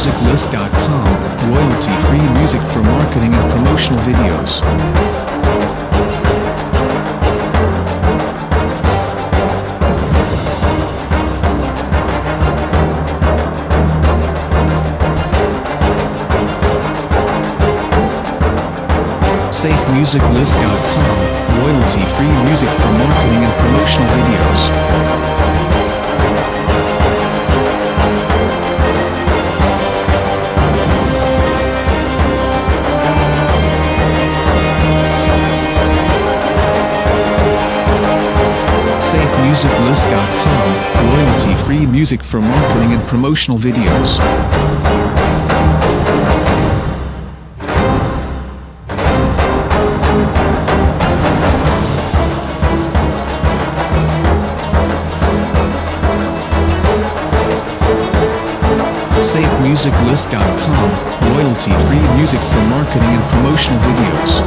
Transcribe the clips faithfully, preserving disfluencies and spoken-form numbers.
music list dot com, royalty-free music for marketing and promotional videos. safe music list dot com, royalty-free music for marketing and promotional videos. safe music list dot com, royalty-free music for marketing and promotional videos. safe music list dot com, royalty-free music for marketing and promotional videos.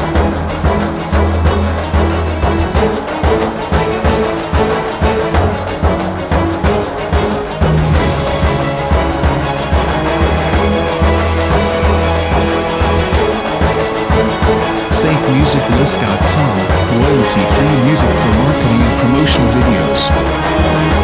safe music list dot com, royalty-free music for marketing and promotional videos.